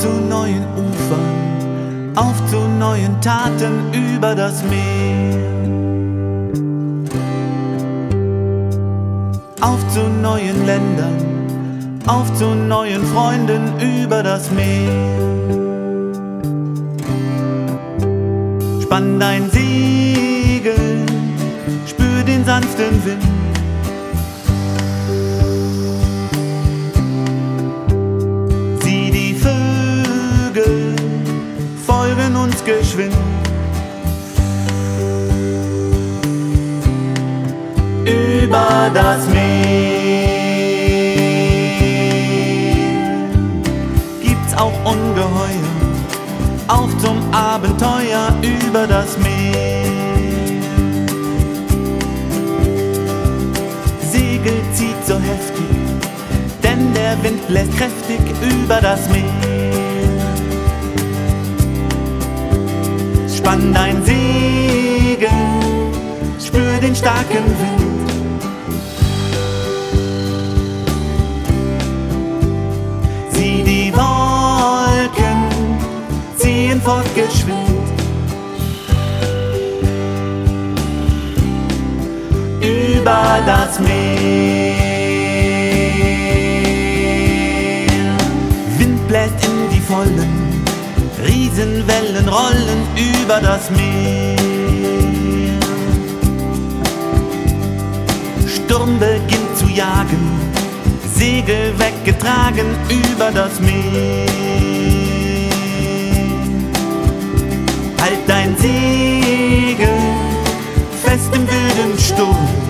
zu neuen Ufern, auf zu neuen Taten über das Meer. Auf zu neuen Ländern, auf zu neuen Freunden über das Meer. Spann dein Segel, spür den sanften Wind. Sieh die Vögel, folgen uns geschwind. Über das Meer gibt's auch Ungeheuer, auf zum Abenteuer über das Meer. Segel zieht so heftig, denn der Wind bläst kräftig über das Meer. Spann dein Segel, spür den starken Wind. Sieh die Wolken ziehen fortgeschwind. Über das Meer. Wind bläst in die Vollen, Riesenwellen rollen über das Meer. Sturm beginnt zu jagen, Segel weggetragen über das Meer. Halt dein Segel fest im wilden Sturm.